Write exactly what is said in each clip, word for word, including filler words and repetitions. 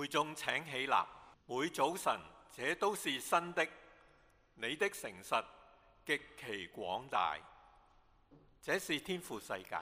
會眾請起立，每早晨這都是新的，你的誠實極其廣大，這是天父世界。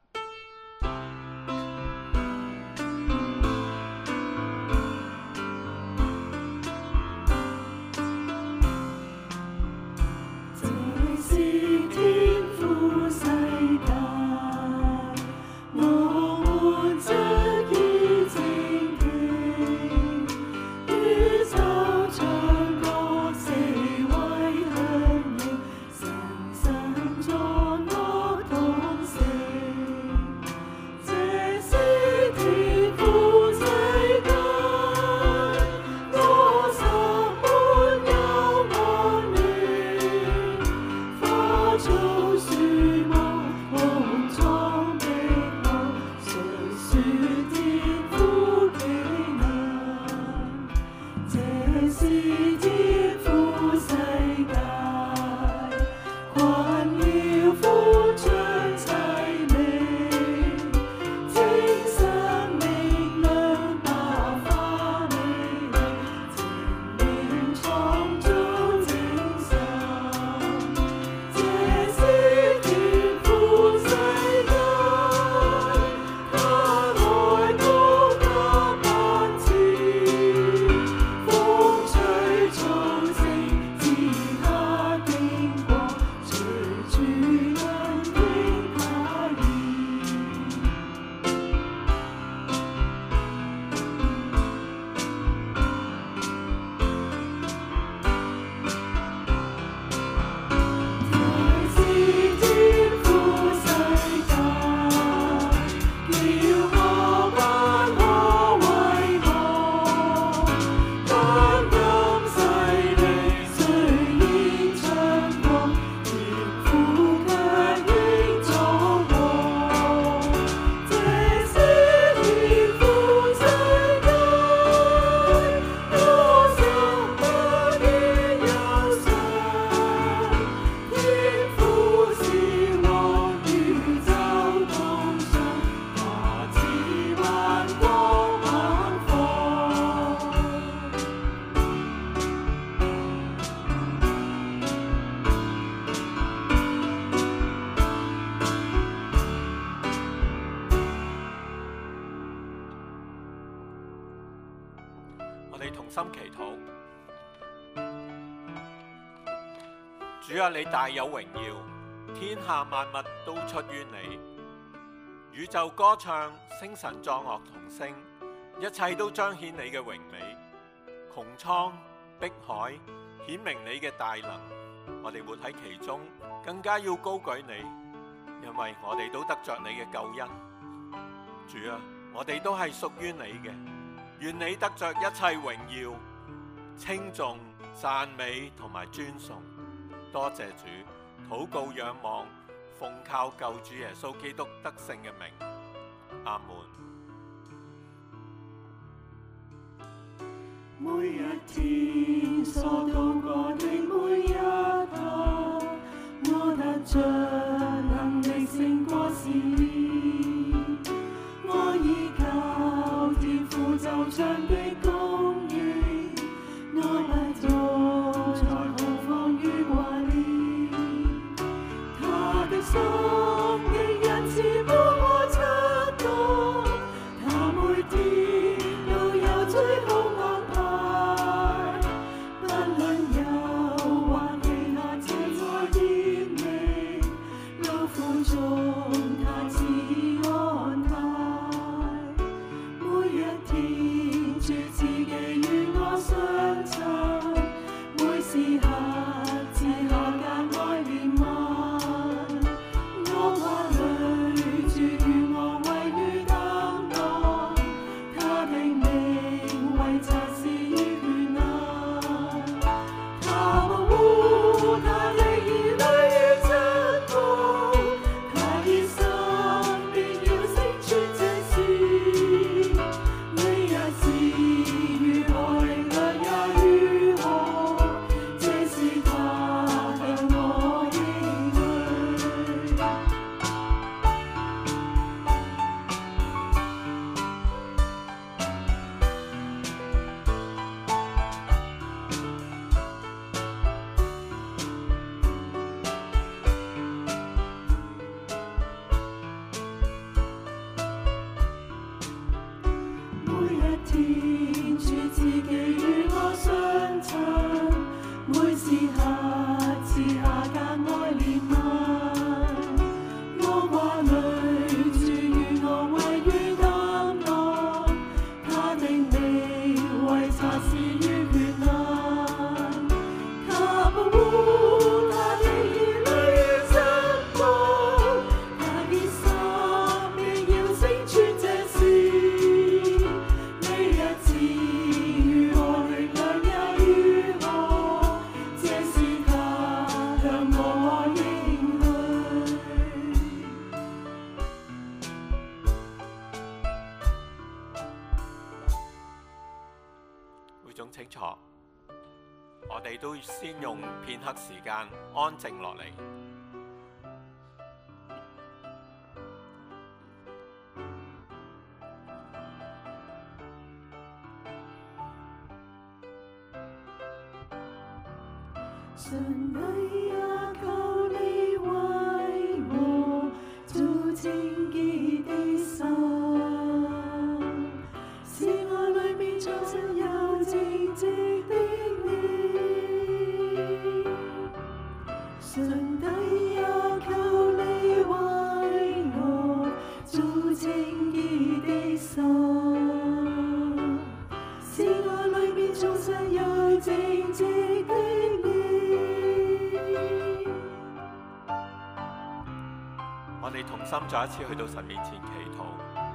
我哋同心祈禱。主啊，你大有榮耀，天下萬物都出於你。宇宙歌唱，星辰作樂同聲，一切都彰顯你嘅榮美。穹蒼碧海顯明你嘅大能，我哋活喺其中，更加要高舉你，因為我哋都得着你嘅救恩。主啊，我哋都係屬於你嘅。願你得着一切榮耀、稱頌、讚美同埋尊崇。多謝主，禱告仰望，奉靠救主耶穌基督得勝嘅名。阿門。 每一天所度過的每一刻，我得着能力勝過試煉，我依靠天父就像的公義，我不做才何況於掛念，他的心亦因此不可測度，他每天都有最好安排，不論憂患喜樂，這在天命，勞苦中他中清楚，我哋都先用片刻時間安靜落嚟。 上帝啊，求你為我做清潔的心，使我裏面藏着有正直的你。上帝啊，求你為我做清潔的心，使我裏面藏着有正直的你。 我哋同心再一次去到神面前祈禱。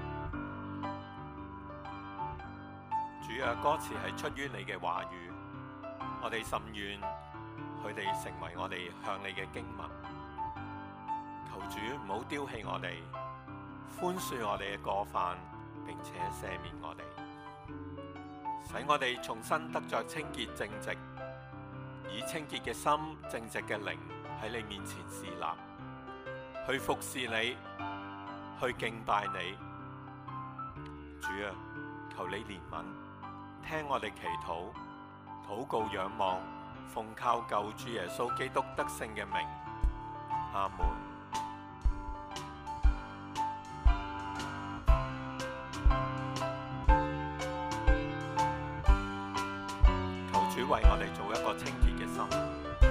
主啊，歌詞係出於你嘅話語，我哋甚願佢哋成為我哋向你嘅經文。求主唔好丟棄我哋，寬恕我哋嘅過犯，並且赦免我哋，使我哋重新得着清潔正直，以清潔嘅心、正直嘅靈喺你面前侍立，去服侍你，去敬拜你。主啊，求你憐憫，聽我哋祈禱，禱告仰望，奉靠救主耶穌基督得勝嘅名，阿門。求主為我哋做一個清潔嘅心。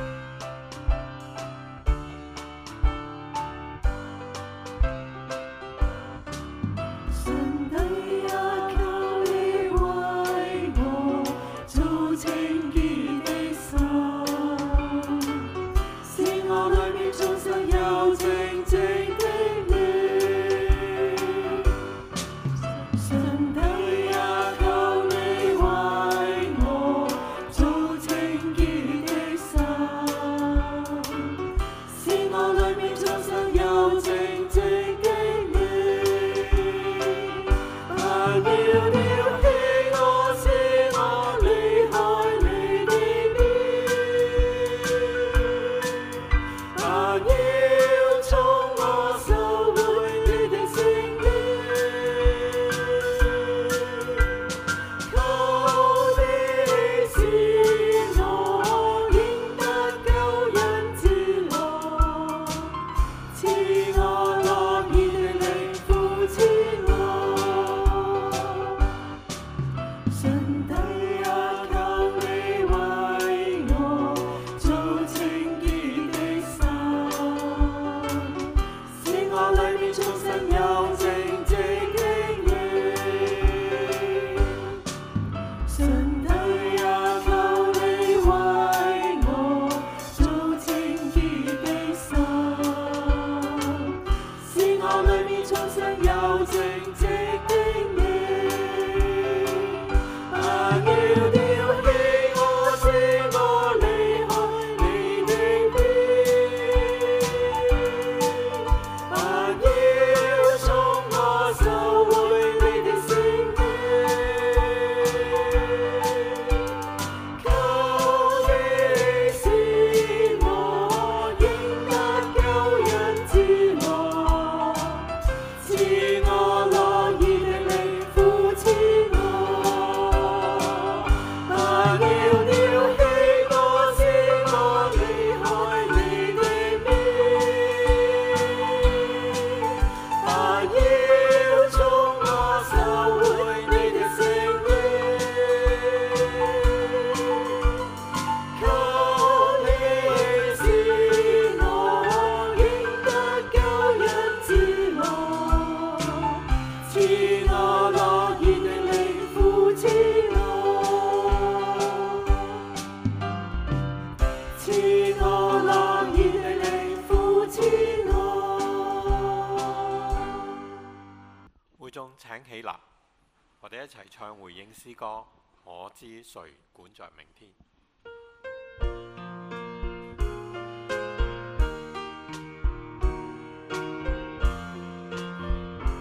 請起立，我哋一齊唱回應詩歌。我知誰管着明天。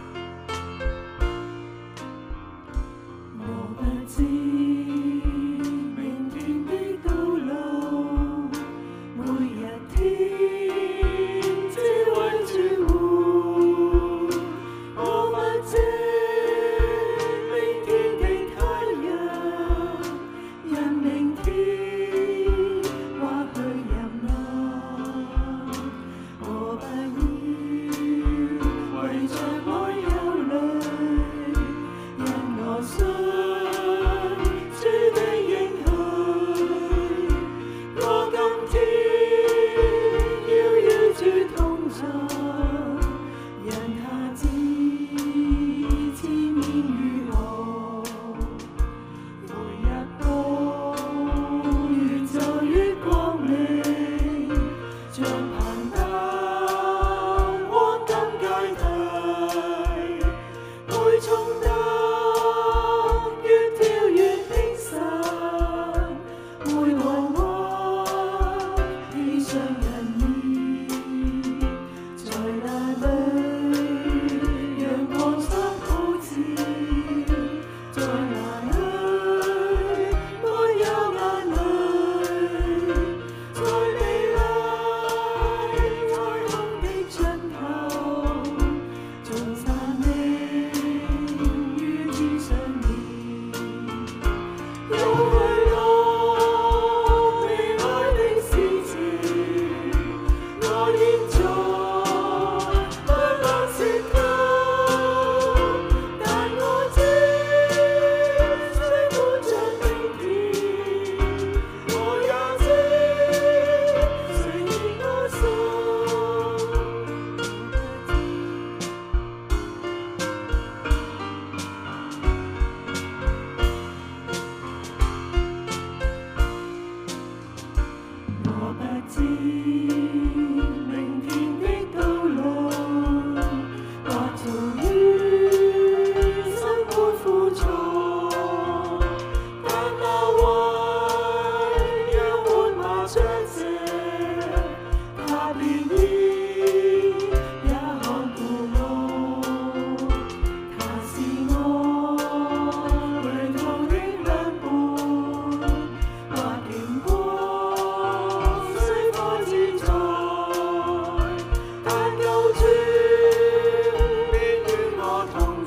我不知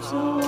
做